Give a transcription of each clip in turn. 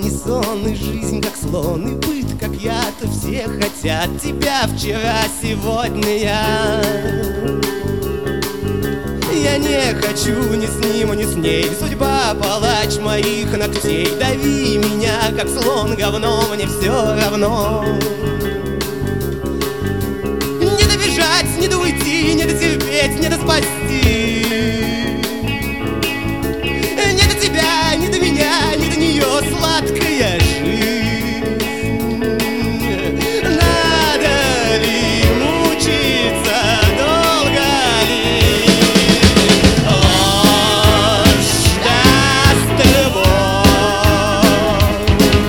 не сон, и жизнь как слон, и быт как яд, и все хотят тебя вчера, сегодня я не хочу ни с ним, ни с ней. Судьба палач моих ногтей. Дави меня, как слон, говно, мне все равно. Не добежать, не уйти, не дотерпеть, не доспасти. Не до тебя, не до меня, не до нее сладкая жизнь. Надо ли мучиться, долго ли? Ложь даст любовь,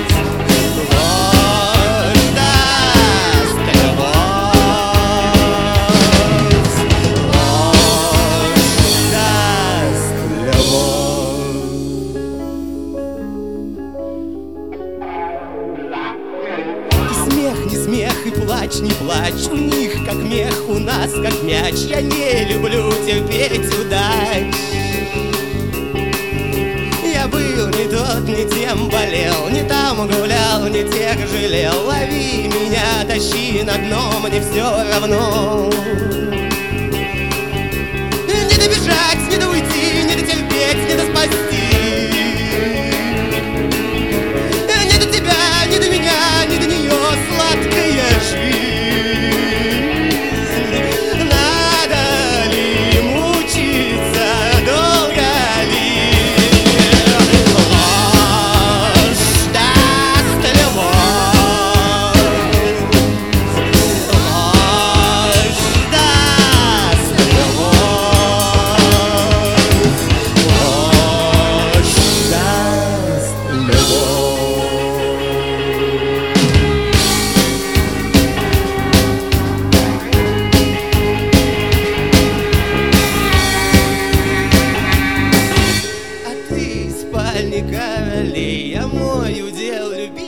ложь даст любовь, ложь даст любовь. Смех, не смех, и плач, не плачь. У них как мех, у нас как мяч. Я не люблю терпеть удач. Я был не тот, не тем болел, не там гулял, не тех жалел. Лови меня, тащи на дно, мне все равно. Не добежать, не до уйти, не дотерпеть, не доспасти. Не до тебя, не до меня, не до нее сладкая жизнь. Надо ли мучиться, долго ли? Ложь даст любовь, ложь даст любовь, ложь даст любовь. А ты из спальни королей, а мой удел любить.